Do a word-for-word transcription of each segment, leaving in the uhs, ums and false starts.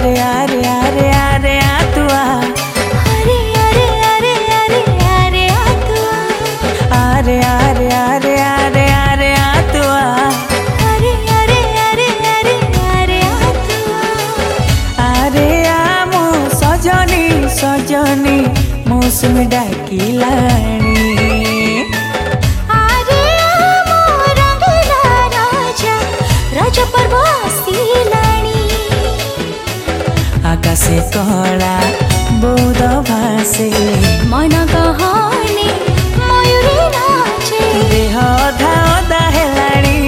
आरे आरे आरे आरे आ तू आ अरे अरे अरे अरे अरे आ तू आ आरे आरे आरे आरे आरे आ तू आ अरे अरे अरे अरे अरे आ तू आ आरे आ मो सजनी सजनी मौसम डाकिलाणी अरे आ मो रंगीला राजा राजा पर्व आसिलाणी आकाशे कला बौद भासे मन कहने मयूरी नाचे देह अधा अधा हेलाणी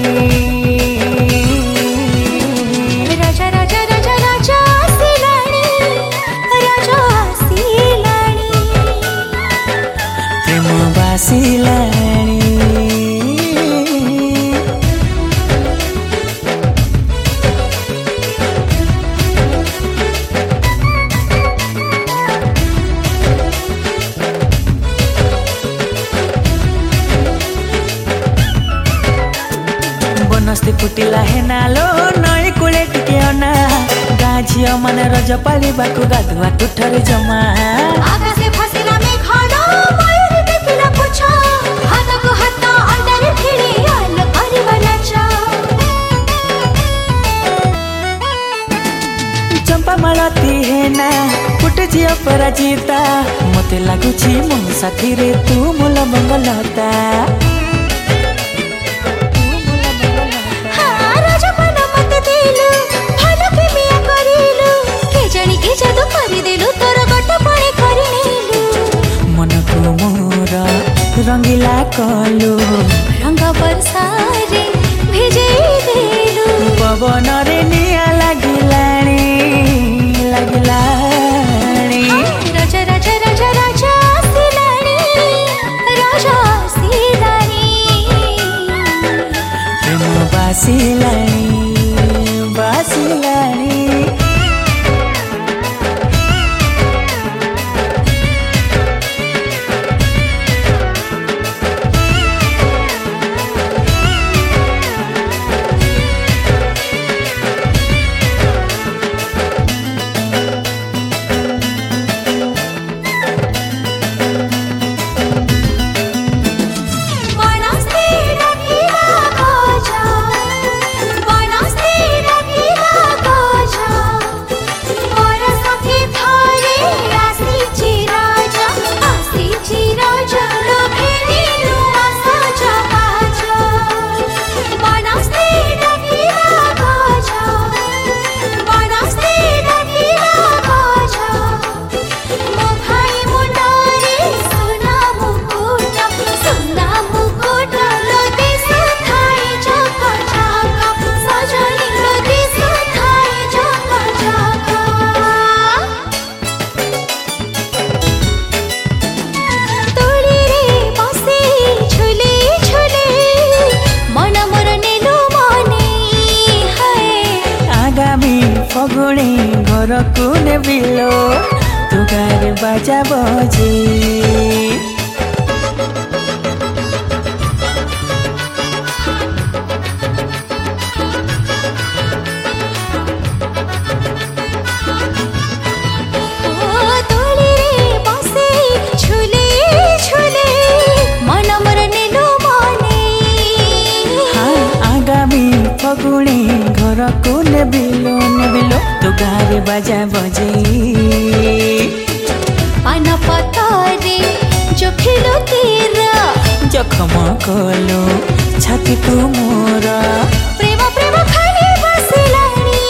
राजा राजा राजा राजा आसिलाणी राजा आसिलाणी प्रेम बासिलाणी बनस्ती फुटिला हेनालो नई कूले टिके अना गाँ झियो मन रज पालिबाकु गाधुआ टुठरी जमा आकाशे फसिला मेघन मयूरी टेकिला पुछ हातको हात अंडारे भिडी आलो परिवा नाच चंपा मालती हेना फुट झियो पराजिता मते लागुछि मो साथी रे तू मोल मंगलता रंगीला कलु रंग बरसारे भिजे देलु पवन रे निया लागिलाणी लागिलाणी राजा राजा राजा राजा आसिलाणी राजा आसिलाणी प्रेम बासिलाणी बासिलाणी फगुणी घर को नेबिलो तू गारे बाजा बजे फगुणी घर को नेबिलो नेबिलो तो गारे बाजा बजे पान पतारे जखिलो तेरा जखम कलो छाती तू मोरा प्रेम प्रेम खाली बसिलाणी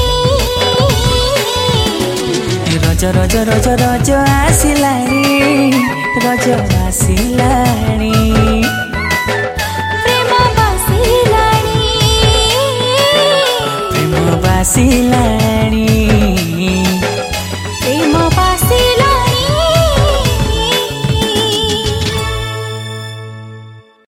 रज रज रज रज आसिलाणी रज आसिलाणी प्रेम बासिलाणी प्रेम बासिलाणी।